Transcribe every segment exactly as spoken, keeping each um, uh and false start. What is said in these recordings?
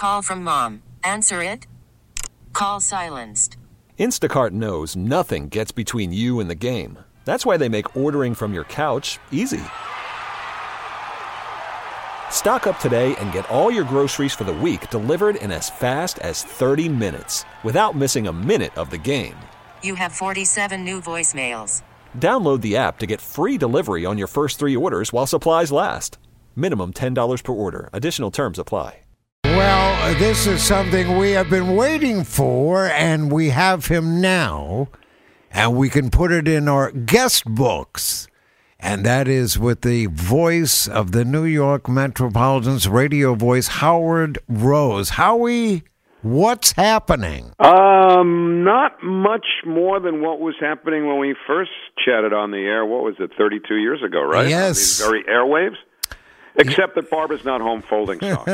call from mom. Answer it. Call silenced. Instacart knows nothing gets between you and the game. That's why they make ordering from your couch easy. Stock up today and get all your groceries for the week delivered in as fast as thirty minutes without missing a minute of the game. You have forty-seven new voicemails. Download the app to get free delivery on your first three orders while supplies last. Minimum ten dollars per order. Additional terms apply. Well, this is something we have been waiting for, and we have him now, and we can put it in our guest books. And that is with the voice of the New York Metropolitan's radio voice, Howard Rose. Howie, what's happening? Um, not much more than what was happening when we first chatted on the air. What was it, thirty-two years ago, right? Yes. These very airwaves. Except that Barbara's not home folding socks.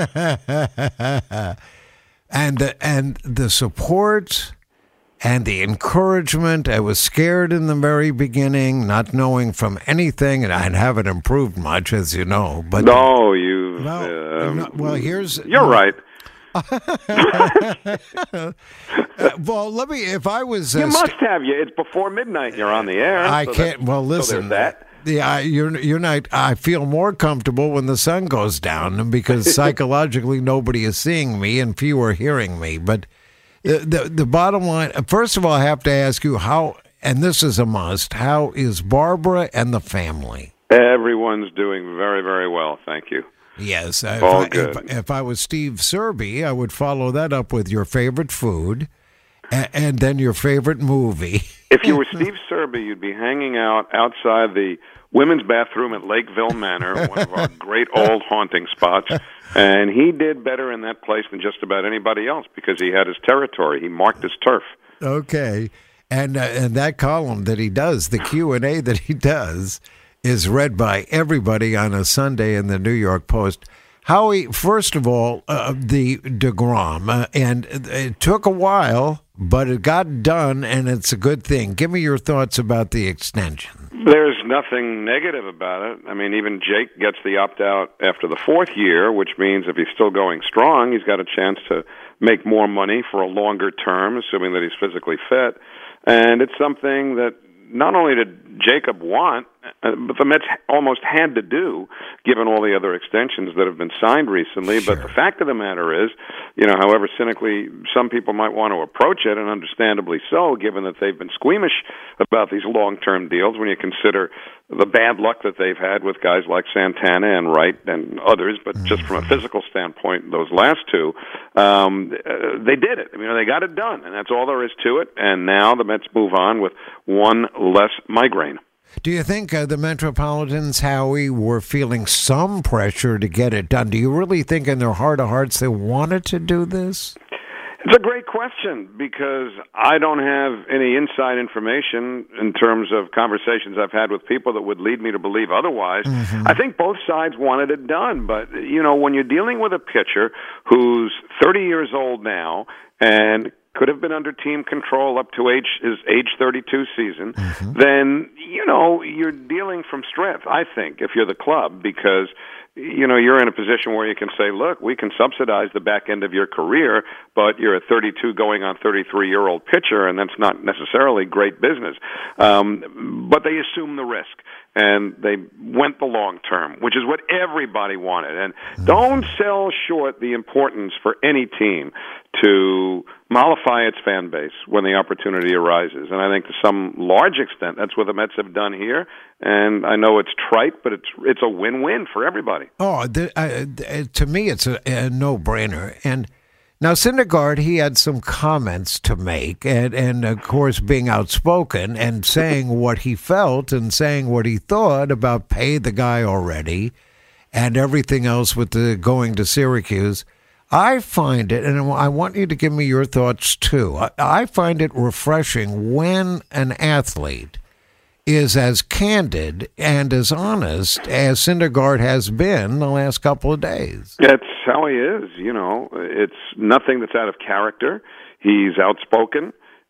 and the, and the support and the encouragement. I was scared in the very beginning, not knowing from anything, and I haven't improved much, as you know. But no, you. Well, um, no, well, here's you're no, right. uh, well, let me. If I was, uh, you must have you. It's before midnight. You're on the air. I so can't. Well, listen. So there's that. Yeah, you're you're not. I feel more comfortable when the sun goes down because psychologically nobody is seeing me and few are hearing me. But the, the the bottom line, first of all, I have to ask you how, and this is a must. How is Barbara and the family? Everyone's doing very very well, thank you. Yes, all if, I, good. If, if I was Steve Serby, I would follow that up with your favorite food, and, and then your favorite movie. If you were Steve Serby, you'd be hanging out outside the women's bathroom at Lakeville Manor, one of our great old haunting spots, and he did better in that place than just about anybody else because he had his territory. He marked his turf. Okay, and uh, and that column that he does, the Q and A that he does, is read by everybody on a Sunday in the New York Post. Howie, first of all, uh, the DeGrom, uh, and it took a while, but it got done, and it's a good thing. Give me your thoughts about the extension. There's nothing negative about it. I mean, even Jake gets the opt-out after the fourth year, which means if he's still going strong, he's got a chance to make more money for a longer term, assuming that he's physically fit. And it's something that not only did Jacob want, uh, but the Mets almost had to do, given all the other extensions that have been signed recently. Sure. But the fact of the matter is, you know, however cynically some people might want to approach it, and understandably so, given that they've been squeamish about these long-term deals, when you consider the bad luck that they've had with guys like Santana and Wright and others, but just from a physical standpoint, those last two, um, uh, they did it. I mean, they got it done, and that's all there is to it. And now the Mets move on with one less migraine. Do you think uh, the Metropolitans, Howie, were feeling some pressure to get it done? Do you really think in their heart of hearts they wanted to do this? It's a great question because I don't have any inside information in terms of conversations I've had with people that would lead me to believe otherwise. Mm-hmm. I think both sides wanted it done, but, you know, when you're dealing with a pitcher who's thirty years old now and could have been under team control up to age his age thirty-two season, mm-hmm. then, you know, you're dealing from strength, I think, if you're the club, because, you know, you're in a position where you can say, look, we can subsidize the back end of your career, but you're a thirty-two going on thirty-three-year-old pitcher, and that's not necessarily great business. Um, but they assume the risk, and they went the long term, which is what everybody wanted. And don't sell short the importance for any team to mollify its fan base when the opportunity arises. And I think to some large extent, that's what the Mets have done here. And I know it's trite, but it's it's a win-win for everybody. Oh, the, uh, to me, it's a, a no-brainer. And now, Syndergaard, he had some comments to make, and, and of course, being outspoken and saying what he felt and saying what he thought about pay the guy already and everything else with the going to Syracuse. I find it, and I want you to give me your thoughts too, I, I find it refreshing when an athlete is as candid and as honest as Syndergaard has been the last couple of days. That's how he is, you know. It's nothing that's out of character. He's outspoken.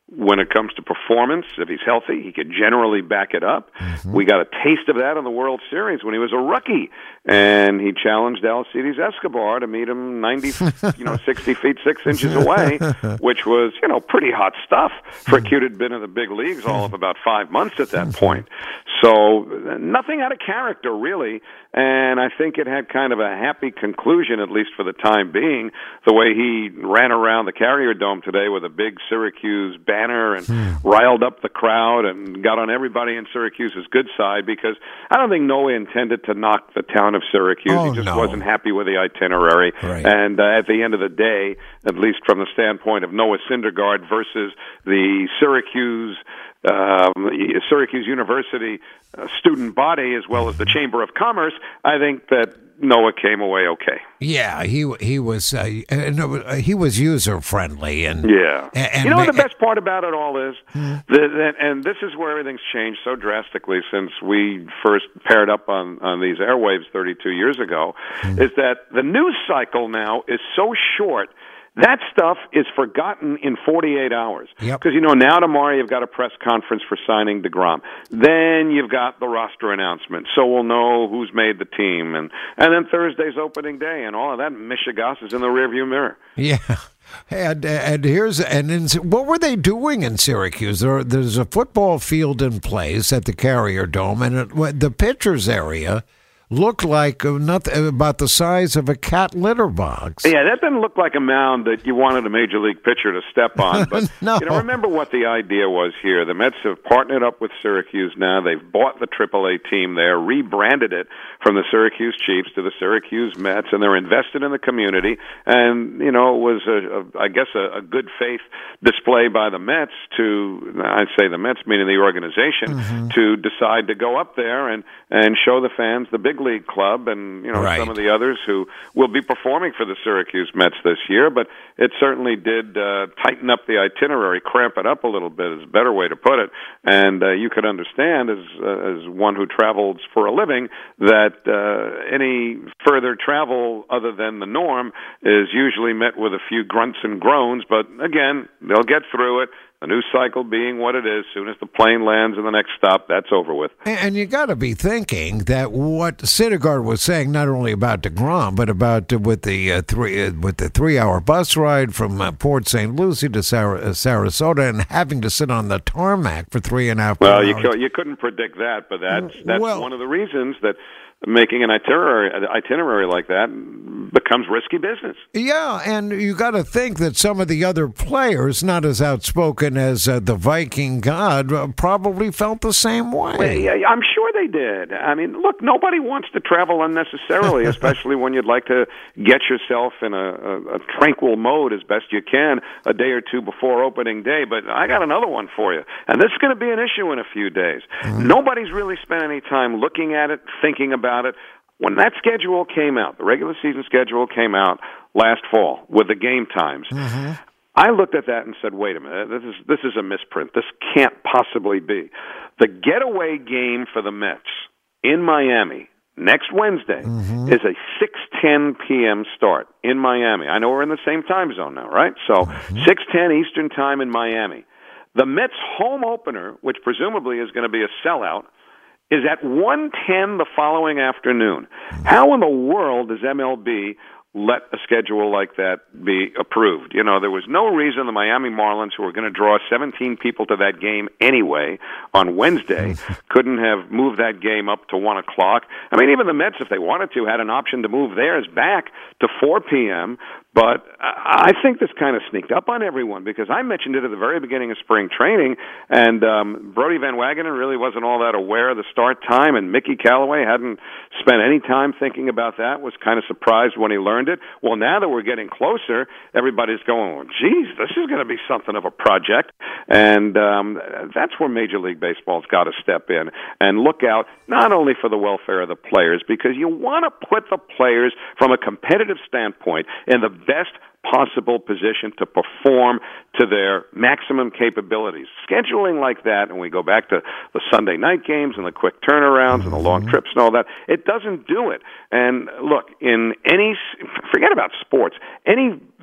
when it comes to performance. If he's healthy, he could generally back it up. Mm-hmm. We got a taste of that in the World Series when he was a rookie, and he challenged Alcides Escobar to meet him ninety, you know, sixty feet six inches away, which was, you know, pretty hot stuff for a kid who'd been in the big leagues all of about five months at that point. So nothing out of character, really. And I think it had kind of a happy conclusion, at least for the time being, the way he ran around the Carrier Dome today with a big Syracuse banner and hmm. riled up the crowd and got on everybody in Syracuse's good side, because I don't think Noah intended to knock the town of Syracuse. Oh, he just no. wasn't happy with the itinerary. Right. And uh, at the end of the day, at least from the standpoint of Noah Syndergaard versus the Syracuse Um, Syracuse University uh, student body, as well as the Chamber of Commerce, I think that Noah came away okay. Yeah, he he was uh, uh, he was user friendly, and yeah. And, you know what and, the best part about it all is, hmm. that, that, and this is where everything's changed so drastically since we first paired up on on these airwaves thirty-two years ago, hmm. is that the news cycle now is so short. That stuff is forgotten in forty-eight hours. Because, yep. you know, now tomorrow you've got a press conference for signing DeGrom. Then you've got the roster announcement, so we'll know who's made the team. And, and then Thursday's opening day, and all of that Michigas is in the rearview mirror. Yeah. And and here's and in, what were they doing in Syracuse? There, there's a football field in place at the Carrier Dome, and it, the pitchers area looked like not, about the size of a cat litter box. Yeah, that didn't look like a mound that you wanted a major league pitcher to step on. But no. you know, remember what the idea was here. The Mets have partnered up with Syracuse now. They've bought the triple A team there, rebranded it from the Syracuse Chiefs to the Syracuse Mets, and they're invested in the community. And, you know, it was, a, a, I guess, a, a good faith display by the Mets to, I'd say the Mets, meaning the organization, mm-hmm. to decide to go up there and, and show the fans the big league club and, you know, right. some of the others who will be performing for the Syracuse Mets this year. But it certainly did uh, tighten up the itinerary, cramp it up a little bit is a better way to put it. And uh, you could understand, as uh, as one who travels for a living, that uh, any further travel other than the norm is usually met with a few grunts and groans. But again, they'll get through it. The news cycle being what it is, as soon as the plane lands in the next stop, that's over with. And you got to be thinking that what Syndergaard was saying, not only about DeGrom, but about uh, with the uh, three uh, with the three-hour bus ride from uh, Port Saint Lucie to Sar- uh, Sarasota, and having to sit on the tarmac for three and a half well, hours. Well, you you couldn't predict that, but that's that's well, one of the reasons that making an itinerary an itinerary like that becomes risky business. Yeah, and you got to think that some of the other players, not as outspoken as uh, the Viking God, uh, probably felt the same way. Well, yeah, I'm sure they did. I mean, look, nobody wants to travel unnecessarily, especially when you'd like to get yourself in a, a, a tranquil mode as best you can a day or two before opening day. But I got another one for you, and this is going to be an issue in a few days. Mm-hmm. Nobody's really spent any time looking at it, thinking about it. When that schedule came out, the regular season schedule came out last fall with the game times, mm-hmm. I looked at that and said, wait a minute, this is this is a misprint. This can't possibly be. The getaway game for the Mets in Miami next Wednesday mm-hmm. is a six ten p.m. start in Miami. I know we're in the same time zone now, right? So mm-hmm. six ten Eastern time in Miami. The Mets' home opener, which presumably is going to be a sellout, is at one ten the following afternoon. How in the world does M L B let a schedule like that be approved? You know, there was no reason the Miami Marlins, who were going to draw seventeen people to that game anyway on Wednesday, couldn't have moved that game up to one o'clock. I mean, even the Mets, if they wanted to, had an option to move theirs back to four p.m., but I think this kind of sneaked up on everyone, because I mentioned it at the very beginning of spring training, and um, Brody Van Wagenen really wasn't all that aware of the start time, and Mickey Callaway hadn't spent any time thinking about that, was kind of surprised when he learned it. Well, now that we're getting closer, everybody's going, well, geez, this is going to be something of a project, and um, that's where Major League Baseball's got to step in and look out not only for the welfare of the players, because you want to put the players from a competitive standpoint in the best possible position to perform to their maximum capabilities. Scheduling like that, and we go back to the Sunday night games and the quick turnarounds and the long trips and all that, it doesn't do it. And look, in any, forget about sports, any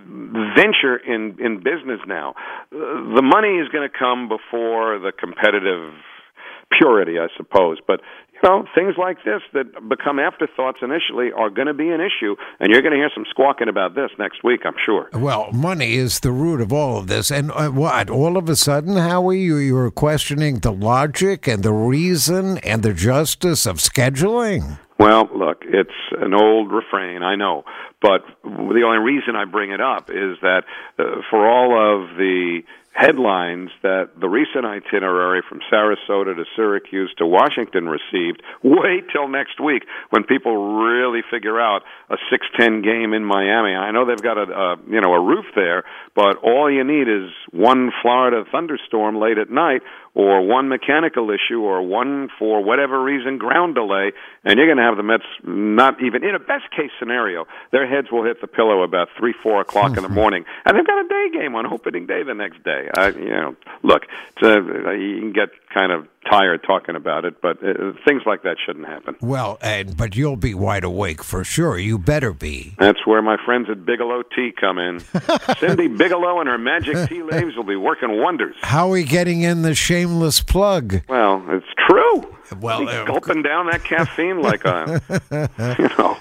venture in, in business now. The money is going to come before the competitive purity, I suppose. But, you know, things like this that become afterthoughts initially are going to be an issue, and you're going to hear some squawking about this next week, I'm sure. Well, money is the root of all of this. And uh, what, all of a sudden, Howie, you, you were questioning the logic and the reason and the justice of scheduling? Well, look, it's an old refrain, I know, but the only reason I bring it up is that uh, for all of the headlines that the recent itinerary from Sarasota to Syracuse to Washington received, wait till next week when people really figure out a six ten game in Miami. I know they've got a, a you know a roof there, but all you need is one Florida thunderstorm late at night, or one mechanical issue, or one, for whatever reason, ground delay, and you're going to have the Mets not even, in a best-case scenario, their heads will hit the pillow about three, four o'clock in the morning, and they've got a day game on opening day the next day. I, you know, look, it's a, you can get kind of tired talking about it, but uh, things like that shouldn't happen. Well, and but you'll be wide awake for sure. You better be. That's where my friends at Bigelow Tea come in. Cindy Bigelow and her magic tea leaves will be working wonders. How are we getting in the shameless plug? Well, it's true. Well, uh, gulping down that caffeine like a, you know,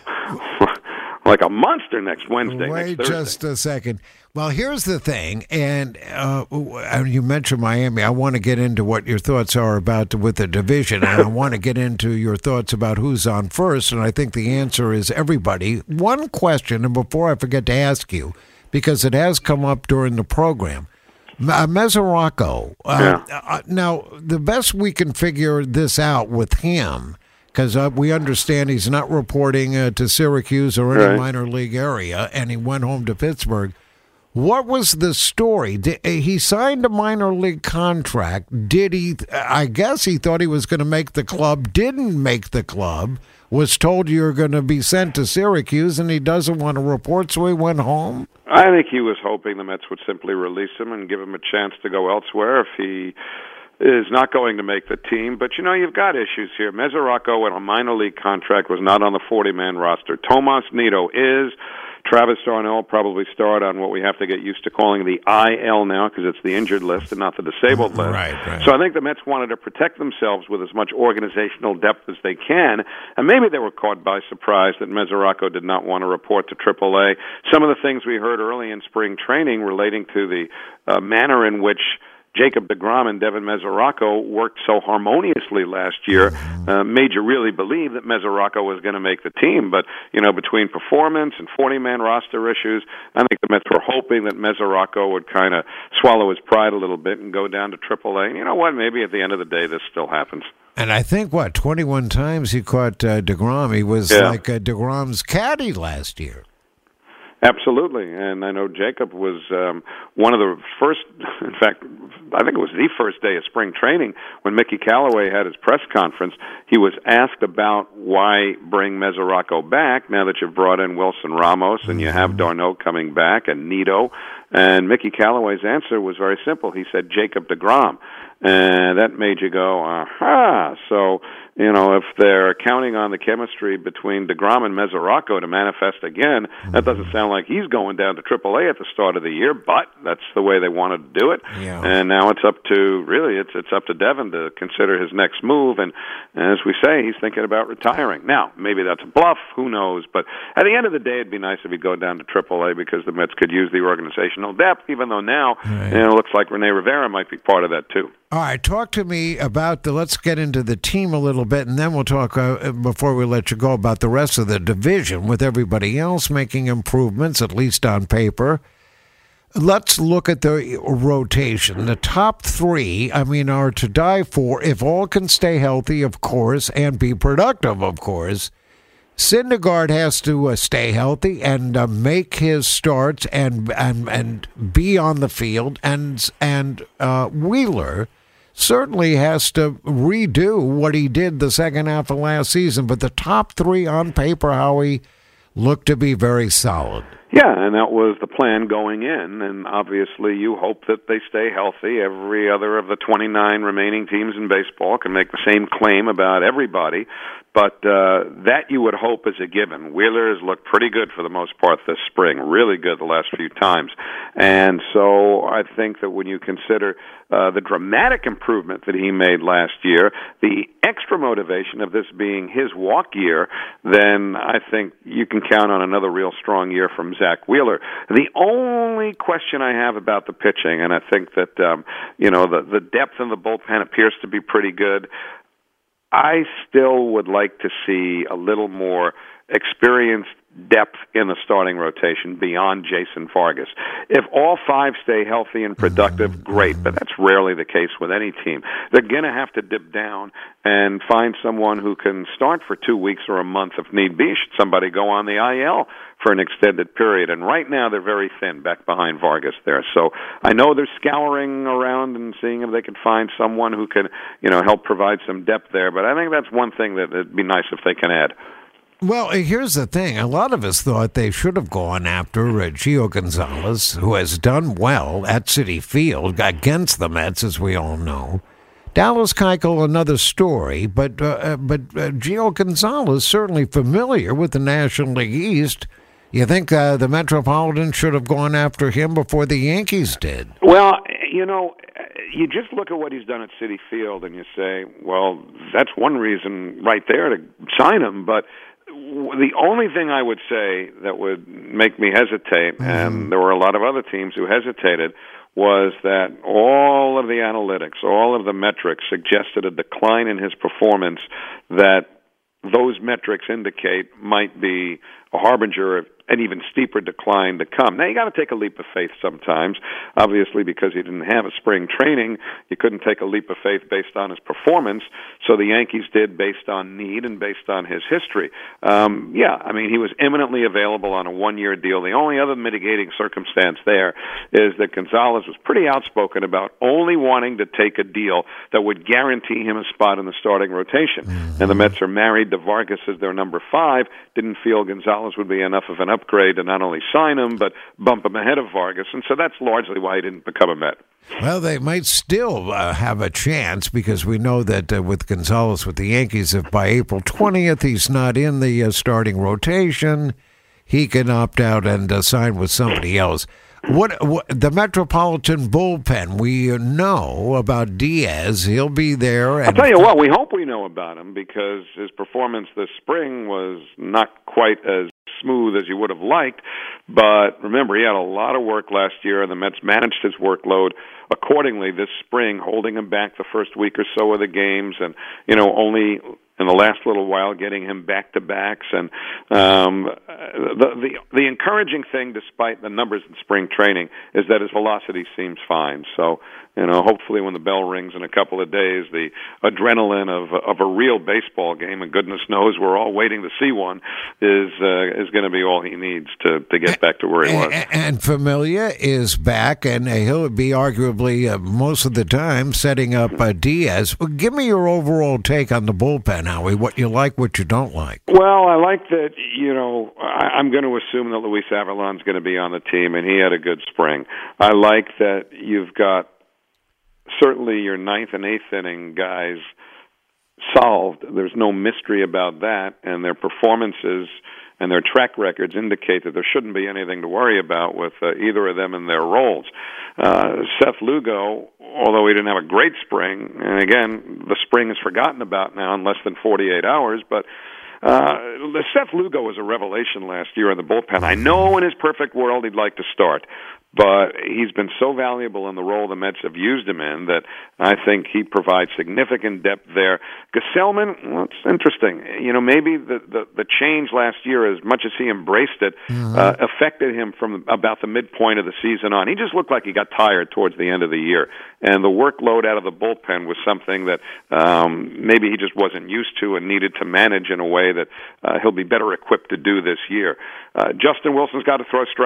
like a monster next Wednesday. Wait next just a second. Well, here's the thing, and uh, you mentioned Miami. I want to get into what your thoughts are about with the division, and I want to get into your thoughts about who's on first, and I think the answer is everybody. One question, and before I forget to ask you, because it has come up during the program, uh, Mesoraco. Uh, yeah. uh, now, the best we can figure this out with him, because uh, we understand he's not reporting uh, to Syracuse or any right. minor league area, and he went home to Pittsburgh. What was the story? Did, he signed a minor league contract. Did he? I guess he thought he was going to make the club, didn't make the club, was told you're going to be sent to Syracuse, and he doesn't want to report, so he went home? I think he was hoping the Mets would simply release him and give him a chance to go elsewhere if he is not going to make the team. But, you know, you've got issues here. Mesoraco, in a minor league contract, was not on the forty-man roster. Tomas Nido is. Travis Darnell probably start on what we have to get used to calling the I L now, because it's the injured list and not the disabled list. Right, right. So I think the Mets wanted to protect themselves with as much organizational depth as they can, and maybe they were caught by surprise that Mesoraco did not want to report to triple A. Some of the things we heard early in spring training relating to the uh, manner in which Jacob deGrom and Devin Mesoraco worked so harmoniously last year uh, made you really believe that Mesoraco was going to make the team. But, you know, between performance and forty-man roster issues, I think the Mets were hoping that Mesoraco would kind of swallow his pride a little bit and go down to triple A. And you know what? Maybe at the end of the day this still happens. And I think, what, twenty-one times he caught uh, deGrom. He was yeah. like uh, deGrom's caddy last year. Absolutely, and I know Jacob was um, one of the first, in fact, I think it was the first day of spring training when Mickey Callaway had his press conference. He was asked about why bring Mesoraco back now that you've brought in Wilson Ramos and you have Darno coming back and Nido, and Mickey Callaway's answer was very simple. He said Jacob deGrom, and that made you go, aha, so... You know, if they're counting on the chemistry between deGrom and Mesoraco to manifest again, that doesn't sound like he's going down to triple A at the start of the year, but that's the way they wanted to do it. Yeah. And now it's up to, really, it's it's up to Devin to consider his next move. And, and as we say, he's thinking about retiring. Now, maybe that's a bluff, who knows. But at the end of the day, it'd be nice if he'd go down to triple A because the Mets could use the organizational depth, even though now right. you know, it looks like Rene Rivera might be part of that too. All right, talk to me about the, let's get into the team a little bit, and then we'll talk, uh, before we let you go, about the rest of the division with everybody else making improvements, at least on paper. Let's look at the rotation. The top three, I mean, are to die for, if all can stay healthy, of course, and be productive, of course. Syndergaard has to uh, stay healthy and uh, make his starts and and and be on the field, and and uh, Wheeler certainly has to redo what he did the second half of last season. But the top three on paper, Howie, look to be very solid. Yeah, and that was the plan going in, and obviously you hope that they stay healthy. Every other of the twenty-nine remaining teams in baseball can make the same claim about everybody, but uh, that you would hope is a given. Wheeler has looked pretty good for the most part this spring, really good the last few times, and so I think that when you consider uh, the dramatic improvement that he made last year, the extra motivation of this being his walk year, then I think you can count on another real strong year from Zach Wheeler. The only question I have about the pitching, and I think that um, you know the the depth in the bullpen appears to be pretty good. I still would like to see a little more experienced depth in the starting rotation beyond Jason Vargas. If all five stay healthy and productive, great, but that's rarely the case with any team. They're going to have to dip down and find someone who can start for two weeks or a month if need be, should somebody go on the I L for an extended period. And right now they're very thin back behind Vargas there. So I know they're scouring around and seeing if they can find someone who can, you know, help provide some depth there. But I think that's one thing that it'd be nice if they can add. Well, here's the thing. A lot of us thought they should have gone after uh, Gio Gonzalez, who has done well at Citi Field against the Mets, as we all know. Dallas Keuchel, another story, but uh, but uh, Gio Gonzalez certainly familiar with the National League East. You think uh, the Metropolitans should have gone after him before the Yankees did? Well, you know, you just look at what he's done at Citi Field and you say, well, that's one reason right there to sign him, but the only thing I would say that would make me hesitate, mm-hmm. and there were a lot of other teams who hesitated, was that all of the analytics, all of the metrics suggested a decline in his performance that those metrics indicate might be a harbinger of an even steeper decline to come. Now, you got to take a leap of faith sometimes. Obviously, because he didn't have a spring training, you couldn't take a leap of faith based on his performance, so the Yankees did based on need and based on his history. Um, yeah, I mean, he was eminently available on a one-year deal. The only other mitigating circumstance there is that Gonzalez was pretty outspoken about only wanting to take a deal that would guarantee him a spot in the starting rotation. Mm-hmm. And the Mets are married to Vargas as their number five, didn't feel Gonzalez would be enough of an upgrade to not only sign him, but bump him ahead of Vargas. And so that's largely why he didn't become a Met. Well, they might still uh, have a chance because we know that uh, with Gonzalez with the Yankees, if by April twentieth he's not in the uh, starting rotation, he can opt out and uh, sign with somebody else. What, what the Metropolitan bullpen, we know about Diaz. He'll be there. And I'll tell you what, we hope we know about him because his performance this spring was not quite as smooth as you would have liked. But remember, he had a lot of work last year, and the Mets managed his workload accordingly this spring, holding him back the first week or so of the games, and you know only in the last little while getting him back-to-backs. And um, the, the the encouraging thing, despite the numbers in spring training, is that his velocity seems fine. So, you know, hopefully when the bell rings in a couple of days, the adrenaline of of a real baseball game, and goodness knows we're all waiting to see one, is uh, is going to be all he needs to, to get back to where he was. And, and Familia is back, and he'll be arguably uh, most of the time setting up uh, Diaz. Well, give me your overall take on the bullpen, Howie, what you like, what you don't like. Well, I like that, you know, I, I'm going to assume that Luis Avilan's going to be on the team, and he had a good spring. I like that you've got certainly your ninth and eighth inning guys solved. There's no mystery about that, and their performances and their track records indicate that there shouldn't be anything to worry about with uh, either of them in their roles. Uh, Seth Lugo, although he didn't have a great spring, and again, the spring is forgotten about now in less than forty-eight hours, but uh, Seth Lugo was a revelation last year in the bullpen. I know in his perfect world he'd like to start, but he's been so valuable in the role the Mets have used him in that I think he provides significant depth there. Gesellman, well, it's interesting. You know, maybe the, the, the change last year, as much as he embraced it, mm-hmm. uh, affected him from about the midpoint of the season on. He just looked like he got tired towards the end of the year. And the workload out of the bullpen was something that um, maybe he just wasn't used to and needed to manage in a way that uh, he'll be better equipped to do this year. Uh, Justin Wilson's got to throw strikes.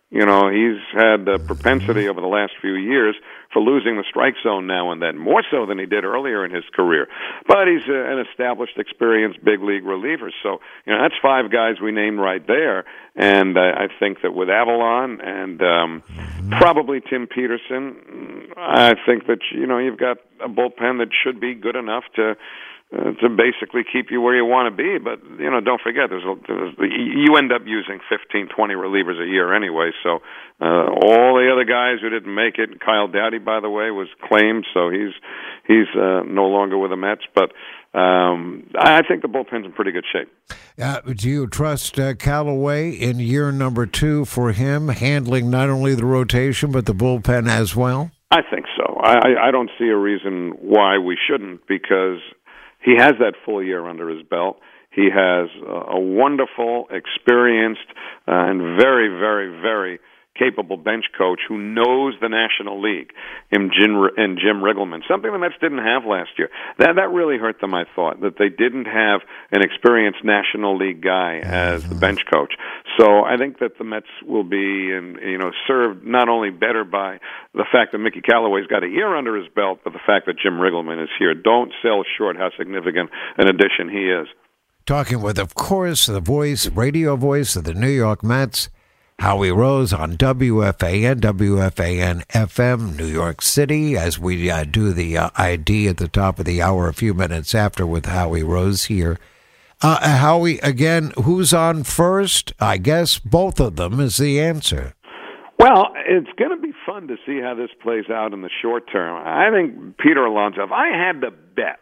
You know, he's had the propensity over the last few years for losing the strike zone now and then, more so than he did earlier in his career. But he's a, an established, experienced big league reliever. So, you know, that's five guys we named right there. And uh, I think that with Avalon and um, probably Tim Peterson, I think that, you know, you've got a bullpen that should be good enough to Uh, to basically keep you where you want to be. But, you know, don't forget, there's, a, there's you end up using fifteen, twenty relievers a year anyway. So uh, all the other guys who didn't make it, Kyle Dowdy, by the way, was claimed, so he's he's uh, no longer with the Mets. But um, I think the bullpen's in pretty good shape. Uh, do you trust uh, Callaway in year number two for him, handling not only the rotation but the bullpen as well? I think so. I, I don't see a reason why we shouldn't, because he has that full year under his belt. He has a wonderful, experienced, uh, and very, very, very capable bench coach who knows the National League in Jim, and Jim Riggleman, something the Mets didn't have last year. That that really hurt them, I thought, that they didn't have an experienced National League guy as the bench coach. So I think that the Mets will be, and you know, served not only better by the fact that Mickey Callaway's got a year under his belt, but the fact that Jim Riggleman is here. Don't sell short how significant an addition he is. Talking with, of course, the voice, radio voice of the New York Mets, Howie Rose on W F A N, W F A N F M, New York City, as we uh, do the uh, I D at the top of the hour a few minutes after with Howie Rose here. Uh, Howie, again, who's on first? I guess both of them is the answer. Well, it's going to be fun to see how this plays out in the short term. I think Peter Alonso, if I had to bet,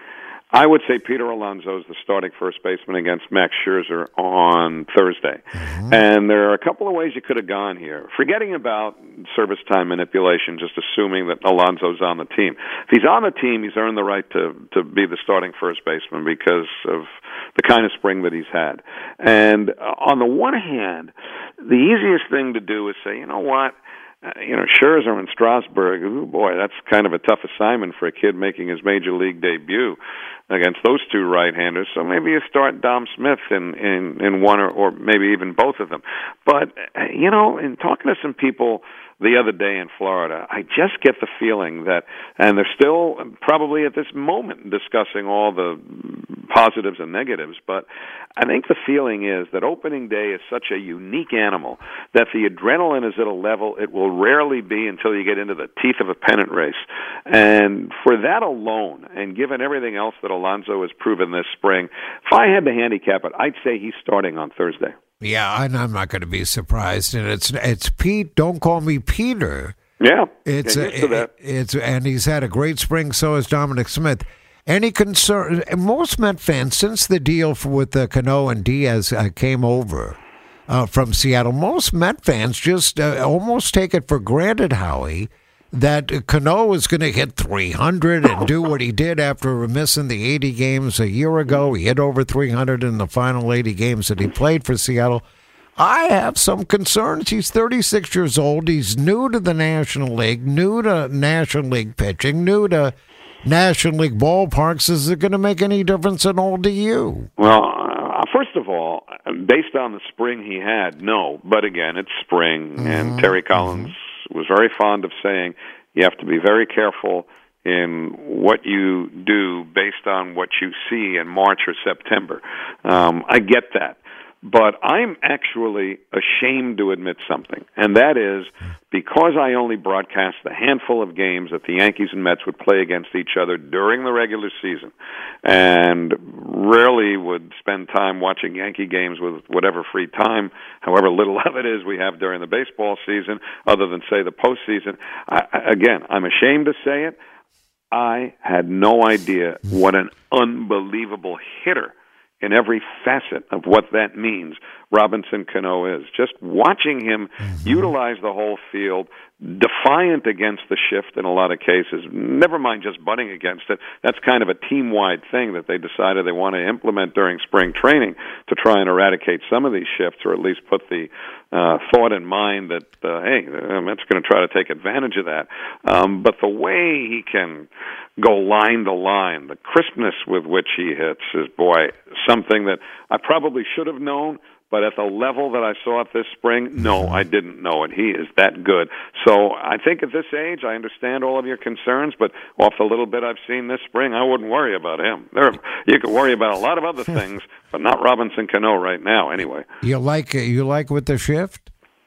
I would say Peter Alonso is the starting first baseman against Max Scherzer on Thursday. Mm-hmm. And there are a couple of ways you could have gone here. Forgetting about service time manipulation, just assuming that Alonso's on the team. If he's on the team, he's earned the right to, to be the starting first baseman because of the kind of spring that he's had. And uh, on the one hand, the easiest thing to do is say, you know what? Uh, you know, Scherzer and Strasburg, ooh, boy, that's kind of a tough assignment for a kid making his major league debut against those two right-handers. So maybe you start Dom Smith in, in, in one or, or maybe even both of them. But, uh, you know, in talking to some people the other day in Florida, I just get the feeling that, and they're still probably at this moment discussing all the positives and negatives, but I think the feeling is that opening day is such a unique animal that the adrenaline is at a level it will rarely be until you get into the teeth of a pennant race. And for that alone, and given everything else that Alonso has proven this spring, if I had to handicap it, I'd say he's starting on Thursday. Yeah, and I'm not going to be surprised. And it's it's Pete. Don't call me Peter. Yeah, it's a, it, it's and he's had a great spring. So has Dominic Smith. Any concern? Most Met fans, since the deal for, with uh, Cano and Diaz uh, came over uh, from Seattle, most Met fans just uh, almost take it for granted, Howie, that Cano is going to hit three hundred and do what he did after missing the eighty games a year ago. He hit over three hundred in the final eighty games that he played for Seattle. I have some concerns. He's thirty-six years old. He's new to the National League, new to National League pitching, new to National League ballparks. Is it going to make any difference at all to you? Well, uh, first of all, based on the spring he had, no. But again, it's spring, mm-hmm. and Terry Collins mm-hmm. was very fond of saying you have to be very careful in what you do based on what you see in March or September. Um, I get that. But I'm actually ashamed to admit something, and that is because I only broadcast the handful of games that the Yankees and Mets would play against each other during the regular season, and rarely would spend time watching Yankee games with whatever free time, however little of it is we have during the baseball season, other than, say, the postseason. I, again, I'm ashamed to say it. I had no idea what an unbelievable hitter in every facet of what that means Robinson Cano is. Just watching him mm-hmm. utilize the whole field, defiant against the shift in a lot of cases, never mind just butting against it. That's kind of a team-wide thing that they decided they want to implement during spring training to try and eradicate some of these shifts, or at least put the uh, thought in mind that, uh, hey, the Mets going to try to take advantage of that. Um, but the way he can go line to line, the crispness with which he hits is, boy, something that I probably should have known, but at the level that I saw it this spring, no, I didn't know it. He is that good. So I think at this age, I understand all of your concerns, but off the little bit I've seen this spring, I wouldn't worry about him. There, you could worry about a lot of other things, but not Robinson Cano right now, anyway. You like you like with the shift?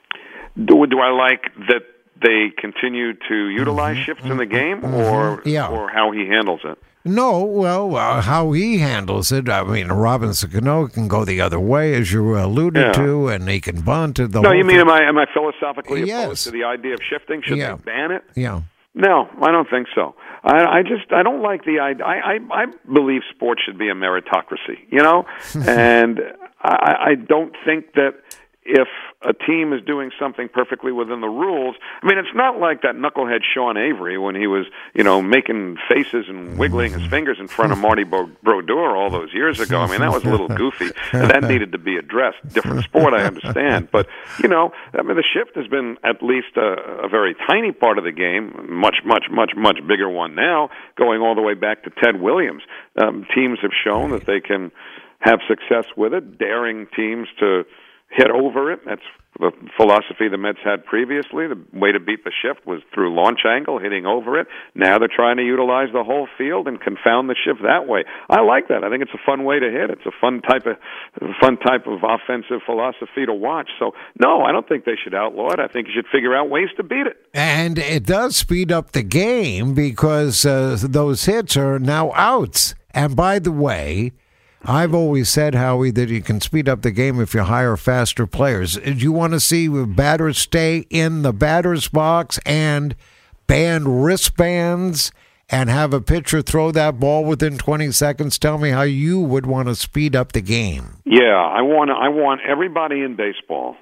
Do, do I like that they continue to utilize shifts in the game, or yeah. or how he handles it? No, well, uh, how he handles it. I mean, Robinson Cano can go the other way, as you alluded yeah. to, and he can bunt. The no, whole you mean thing. am I am I philosophically yes. opposed to the idea of shifting? Should yeah. they ban it? Yeah. No, I don't think so. I, I just I don't like the idea. I, I I believe sports should be a meritocracy, you know, and I, I don't think that if a team is doing something perfectly within the rules, I mean, it's not like that knucklehead Sean Avery when he was, you know, making faces and wiggling his fingers in front of Marty Brodeur all those years ago. I mean, that was a little goofy, and that needed to be addressed. Different sport, I understand. But, you know, I mean, the shift has been at least a, a very tiny part of the game, much, much, much, much bigger one now, going all the way back to Ted Williams. Um, teams have shown that they can have success with it, daring teams to hit over it. That's the philosophy the Mets had previously. The way to beat the shift was through launch angle, hitting over it. Now they're trying to utilize the whole field and confound the shift that way. I like that. I think it's a fun way to hit. It's a fun type of fun type of offensive philosophy to watch. So, no, I don't think they should outlaw it. I think you should figure out ways to beat it. And it does speed up the game because uh, those hits are now outs. And by the way, I've always said, Howie, that you can speed up the game if you hire faster players. Do you want to see batters stay in the batter's box and ban wristbands and have a pitcher throw that ball within twenty seconds? Tell me how you would want to speed up the game. Yeah, I want I want everybody in baseball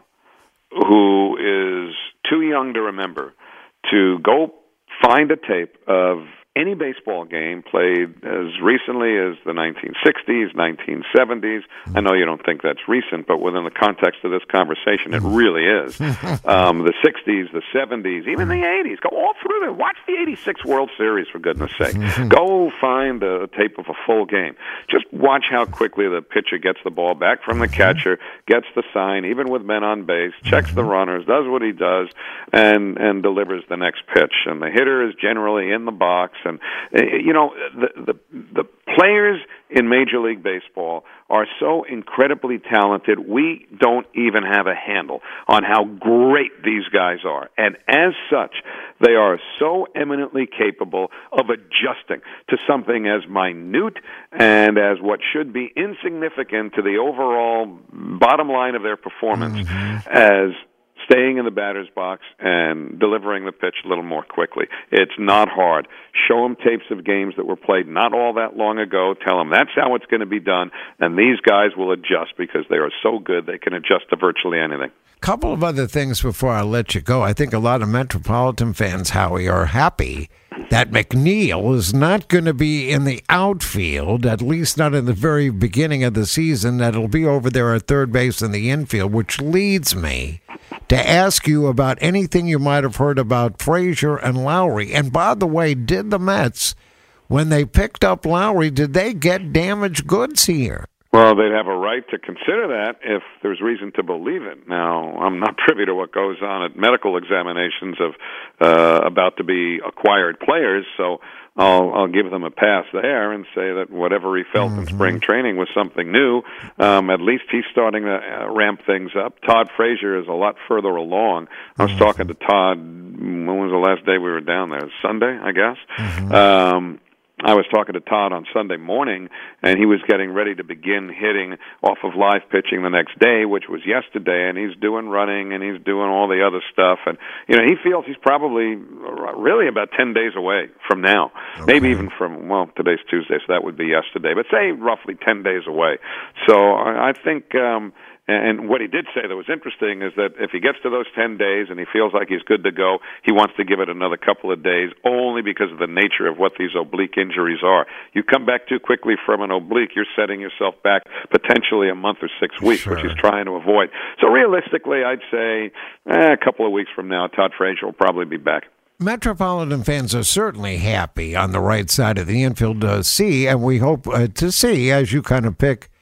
who is too young to remember to go find a tape of any baseball game played as recently as the nineteen sixties, nineteen seventies. I know you don't think that's recent, but within the context of this conversation, it really is. Um, the sixties, the seventies, even the eighties. Go all through there. Watch the eighty-six World Series, for goodness sake. Go find a tape of a full game. Just watch how quickly the pitcher gets the ball back from the catcher, gets the sign, even with men on base, checks the runners, does what he does, and, and delivers the next pitch. And the hitter is generally in the box. And you know, the, the the players in Major League Baseball are so incredibly talented, we don't even have a handle on how great these guys are. And as such, they are so eminently capable of adjusting to something as minute and as what should be insignificant to the overall bottom line of their performance mm-hmm. as staying in the batter's box and delivering the pitch a little more quickly. It's not hard. Show them tapes of games that were played not all that long ago. Tell them that's how it's going to be done, and these guys will adjust because they are so good they can adjust to virtually anything. Couple of other things before I let you go. I think a lot of Metropolitan fans, Howie, are happy that McNeil is not going to be in the outfield, at least not in the very beginning of the season, that it'll be over there at third base in the infield, which leads me to ask you about anything you might have heard about Frazier and Lowry. And by the way, did the Mets, when they picked up Lowry, did they get damaged goods here? Well, they'd have a right to consider that if there's reason to believe it. Now, I'm not privy to what goes on at medical examinations of uh, about to be acquired players, so I'll, I'll give them a pass there and say that whatever he felt mm-hmm. in spring training was something new. Um, at least he's starting to uh, ramp things up. Todd Frazier is a lot further along. I was mm-hmm. talking to Todd, when was the last day we were down there? Sunday, I guess. Mm-hmm. Um, I was talking to Todd on Sunday morning, and he was getting ready to begin hitting off of live pitching the next day, which was yesterday, and he's doing running, and he's doing all the other stuff. And, you know, he feels he's probably really about ten days away from now, okay. maybe even from, well, today's Tuesday, so that would be yesterday, but say roughly ten days away. So I think... Um, And what he did say that was interesting is that if he gets to those ten days and he feels like he's good to go, he wants to give it another couple of days only because of the nature of what these oblique injuries are. You come back too quickly from an oblique, you're setting yourself back potentially a month or six weeks, sure. which he's trying to avoid. So realistically, I'd say eh, a couple of weeks from now, Todd Frazier will probably be back. Metropolitan fans are certainly happy on the right side of the infield to see, and we hope uh, to see, as you kind of pick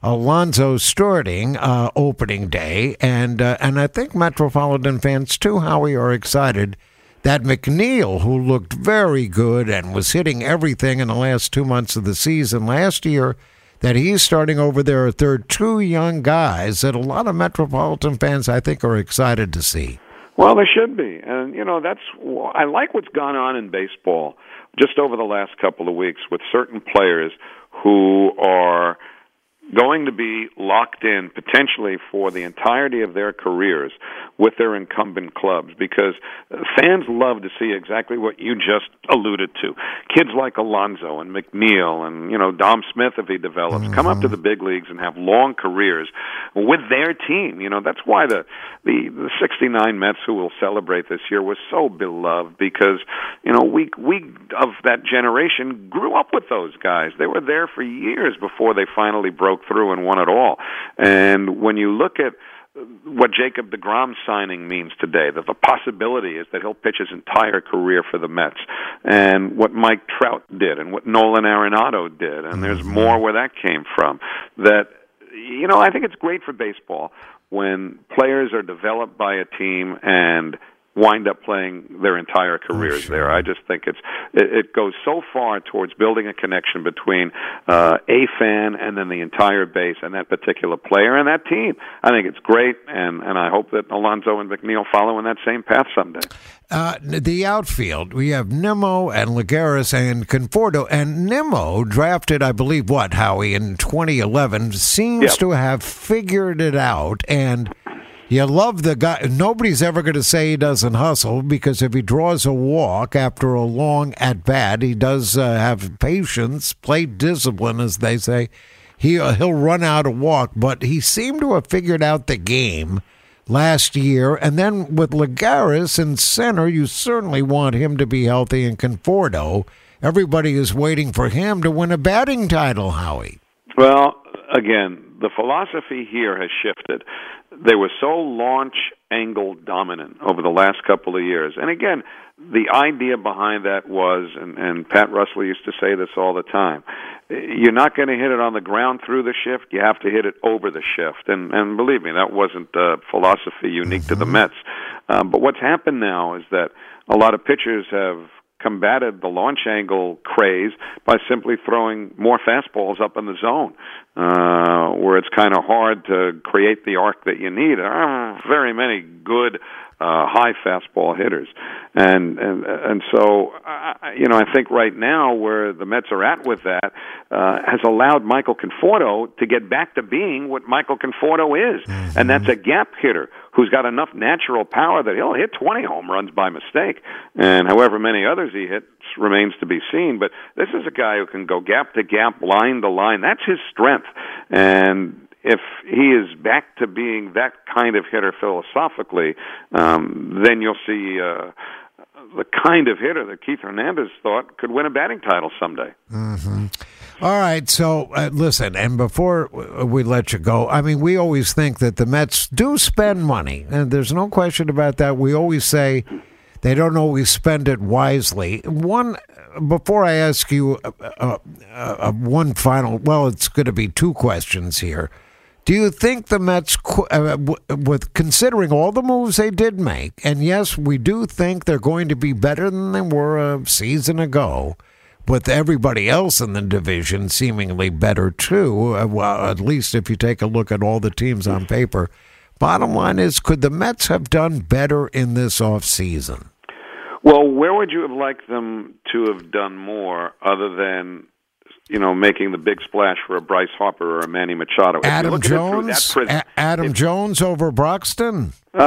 Alonzo starting uh, opening day, and uh, and I think Metropolitan fans too, Howie, are excited that McNeil, who looked very good and was hitting everything in the last two months of the season last year, that he's starting over there. They're two young guys that a lot of Metropolitan fans, I think, are excited to see. Well, they should be. And, you know, that's I like what's gone on in baseball just over the last couple of weeks with certain players who are going to be locked in potentially for the entirety of their careers with their incumbent clubs, because fans love to see exactly what you just alluded to. Kids like Alonzo and McNeil and, you know, Dom Smith, if he develops, mm-hmm. come up to the big leagues and have long careers with their team. You know, that's why the, the, the sixty-nine Mets who will celebrate this year was so beloved, because, you know, we, we of that generation grew up with those guys. They were there for years before they finally broke through and won it all. And when you look at what Jacob deGrom signing means today, that the possibility is that he'll pitch his entire career for the Mets, and what Mike Trout did and what Nolan Arenado did, and there's more where that came from, that, you know, I think it's great for baseball when players are developed by a team and wind up playing their entire careers oh, sure. there. I just think it's it, it goes so far towards building a connection between uh, a fan and then the entire base and that particular player and that team. I think it's great, and, and I hope that Alonzo and McNeil follow in that same path someday. Uh, the outfield, we have Nimmo and Lagares and Conforto, and Nimmo drafted, I believe, what, Howie, in twenty eleven, seems yep. to have figured it out, and you love the guy. Nobody's ever going to say he doesn't hustle, because if he draws a walk after a long at-bat, he does uh, have patience, plate discipline, as they say. He, uh, he'll run out a walk, but he seemed to have figured out the game last year. And then with Lagares in center, you certainly want him to be healthy, and Conforto, everybody is waiting for him to win a batting title, Howie. Well, again, the philosophy here has shifted. They were so launch angle dominant over the last couple of years. And again, the idea behind that was, and, and Pat Russell used to say this all the time, you're not going to hit it on the ground through the shift, you have to hit it over the shift. And, and believe me, that wasn't a philosophy unique mm-hmm. to the Mets. Um, but what's happened now is that a lot of pitchers have combated the launch angle craze by simply throwing more fastballs up in the zone, uh, where it's kind of hard to create the arc that you need. There aren't very many good uh, high fastball hitters, and and and so uh, you know I think right now where the Mets are at with that uh, has allowed Michael Conforto to get back to being what Michael Conforto is, mm-hmm. and that's a gap hitter who's got enough natural power that he'll hit twenty home runs by mistake, and however many others he hits remains to be seen. But this is a guy who can go gap to gap, line to line. That's his strength, and if he is back to being that kind of hitter philosophically, um, then you'll see uh, the kind of hitter that Keith Hernandez thought could win a batting title someday. Mm-hmm. All right, so uh, listen, and before we let you go, I mean, we always think that the Mets do spend money, and there's no question about that. We always say they don't always spend it wisely. One, before I ask you uh, uh, uh, one final, well, it's going to be two questions here. Do you think the Mets, uh, with considering all the moves they did make, and yes, we do think they're going to be better than they were a season ago, with everybody else in the division seemingly better too, uh, well, at least if you take a look at all the teams on paper, bottom line is, could the Mets have done better in this offseason? Well, where would you have liked them to have done more other than, you know, making the big splash for a Bryce Harper or a Manny Machado? Adam Jones? A- Adam if, Jones over Broxton? Uh,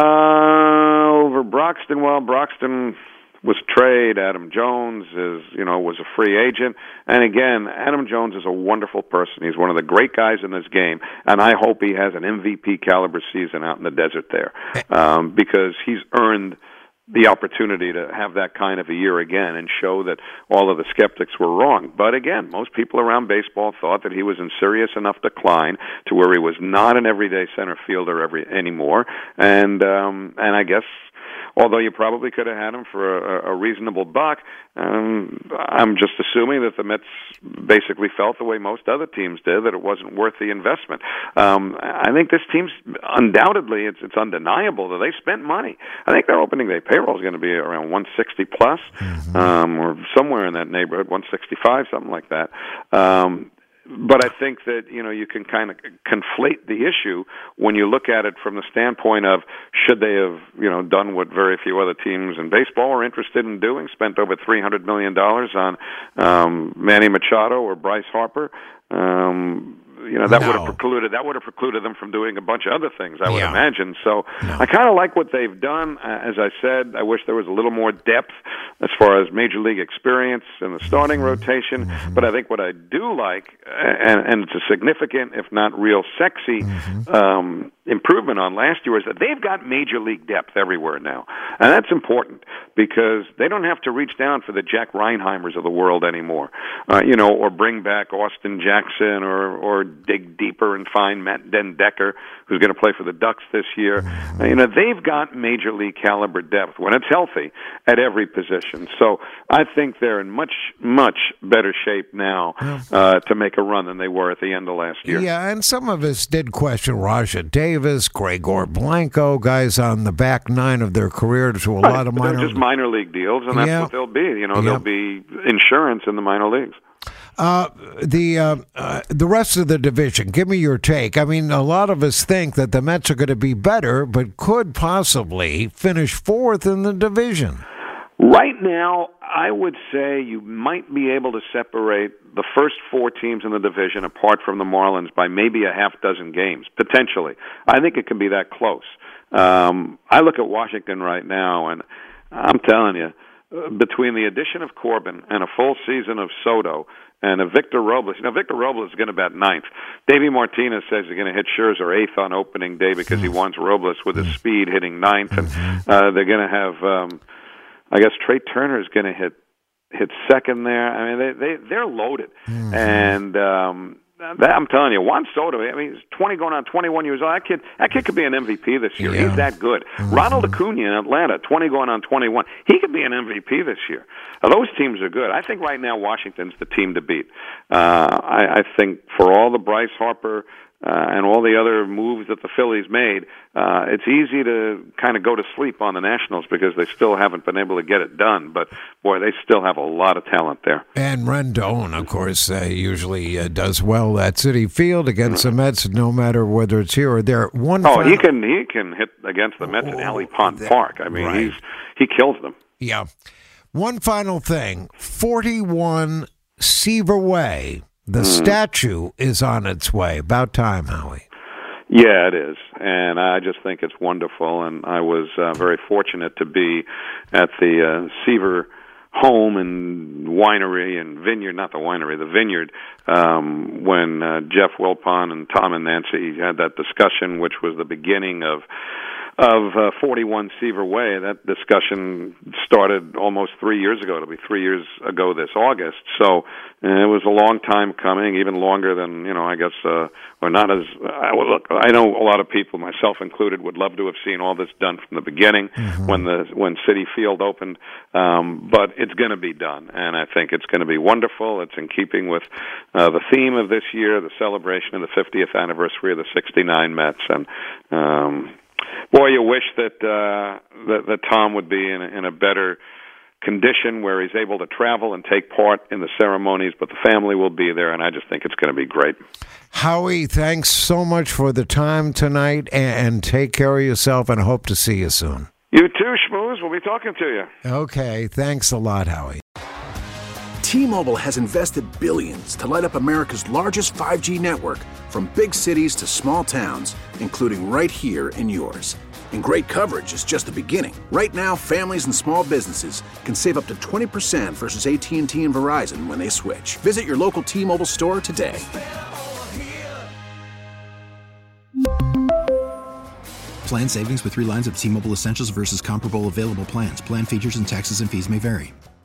over Broxton, well, Broxton was trade. Adam Jones is, you know, was a free agent. And again, Adam Jones is a wonderful person. He's one of the great guys in this game, and I hope he has an M V P caliber season out in the desert there, um, because he's earned the opportunity to have that kind of a year again and show that all of the skeptics were wrong. But again, most people around baseball thought that he was in serious enough decline to where he was not an everyday center fielder every anymore. And um, and I guess although you probably could have had him for a, a reasonable buck. Um, I'm just assuming that the Mets basically felt the way most other teams did, that it wasn't worth the investment. Um, I think this team's undoubtedly, it's, it's undeniable that they spent money. I think their opening day payroll is going to be around one sixty plus, mm-hmm. um, or somewhere in that neighborhood, one sixty-five, something like that. Um, But I think that, you know, you can kind of conflate the issue when you look at it from the standpoint of should they have, you know, done what very few other teams in baseball are interested in doing, spent over three hundred million dollars on um, Manny Machado or Bryce Harper. Um, you know, that no. would have precluded that would have precluded them from doing a bunch of other things, I would yeah. imagine. So no. I kind of like what they've done. Uh, as I said, I wish there was a little more depth as far as major league experience in the starting rotation. Mm-hmm. But I think what I do like, and, and it's a significant, if not real sexy, mm-hmm. um, improvement on last year, is that they've got major league depth everywhere now. And that's important because they don't have to reach down for the Jack Reinheimers of the world anymore, uh, you know, or bring back Austin Jackson or, or dig deeper and find Matt Den Decker, who's going to play for the Ducks this year. Mm-hmm. You know, they've got major league caliber depth when it's healthy at every position. So I think they're in much, much better shape now uh, to make a run than they were at the end of last year. Yeah, and some of us did question Raja Davis, Gregor Blanco, guys on the back nine of their career to a right, lot of minor. They're just minor league deals, and that's yeah. what they'll be. You know, yeah. they'll be insurance in the minor leagues. Uh, the uh, uh, the rest of the division, give me your take. I mean, a lot of us think that the Mets are going to be better, but could possibly finish fourth in the division. Right now, I would say you might be able to separate the first four teams in the division apart from the Marlins by maybe a half dozen games, potentially. I think it can be that close. Um, I look at Washington right now, and I'm telling you, uh, between the addition of Corbin and a full season of Soto and a Victor Robles, you know, Victor Robles is going to bat ninth. Davey Martinez says he's going to hit Scherzer eighth on opening day because he wants Robles with his speed hitting ninth, and uh, they're going to have... Um, I guess Trey Turner is going to hit hit second there. I mean, they they they're loaded, mm-hmm. and um, that, I'm telling you, Juan Soto. I mean, he's twenty going on twenty-one years old. That kid, that kid could be an M V P this year. Yeah. He's that good. Mm-hmm. Ronald Acuna in Atlanta, twenty going on twenty-one. He could be an M V P this year. Uh, those teams are good. I think right now Washington's the team to beat. Uh, I, I think for all the Bryce Harper. Uh, and all the other moves that the Phillies made, uh, it's easy to kind of go to sleep on the Nationals because they still haven't been able to get it done. But, boy, they still have a lot of talent there. And Rendon, of course, uh, usually uh, does well at Citi Field against the Mets, no matter whether it's here or there. One oh, final... he can he can hit against the Mets oh, at Alley Pond that, Park. I mean, right. he's he kills them. Yeah. One final thing, forty-one Seaver Way. The mm. statue is on its way. About time, Howie. Yeah, it is. And I just think it's wonderful. And I was uh, very fortunate to be at the uh, Seaver home and winery and vineyard, not the winery, the vineyard, um, when uh, Jeff Wilpon and Tom and Nancy had that discussion, which was the beginning of of uh, forty-one Seaver Way. That discussion started almost three years ago. It'll be three years ago this August. So uh, it was a long time coming, even longer than, you know, I guess, uh, or not as, uh, well, look, I know a lot of people, myself included, would love to have seen all this done from the beginning mm-hmm. when the when Citi Field opened. Um, but it's going to be done, and I think it's going to be wonderful. It's in keeping with uh, the theme of this year, the celebration of the fiftieth anniversary of the sixty-nine Mets. And, um, boy, you wish that, uh, that that Tom would be in a, in a better condition where he's able to travel and take part in the ceremonies, but the family will be there, and I just think it's going to be great. Howie, thanks so much for the time tonight, and take care of yourself, and hope to see you soon. You too, Schmooze. We'll be talking to you. Okay, thanks a lot, Howie. T-Mobile has invested billions to light up America's largest five G network, from big cities to small towns, including right here in yours. And great coverage is just the beginning. Right now, families and small businesses can save up to twenty percent versus A T and T and Verizon when they switch. Visit your local T-Mobile store today. Plan savings with three lines of T-Mobile Essentials versus comparable available plans. Plan features and taxes and fees may vary.